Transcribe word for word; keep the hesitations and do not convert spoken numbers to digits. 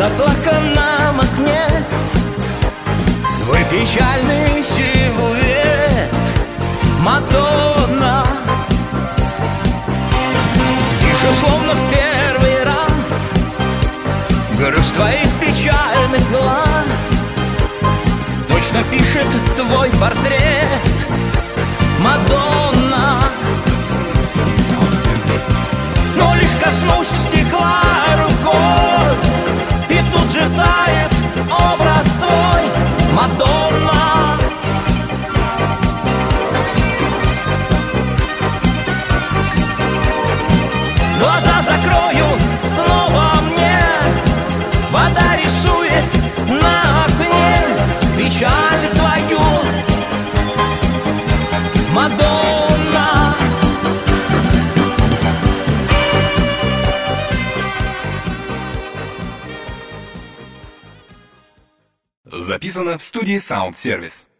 заплаканном окне твой печальный силуэт, Мадонна. Вижу словно в первый раз грусть твоих печальных глаз. Точно пишет твой портрет, Мадонна. Но лишь коснусь стекла рукой, и тут же тает образ твой, Мадонна. Глаза закрою снова мне, вода рисует на окне печаль твою, Мадонна. Записано в студии Sound Service.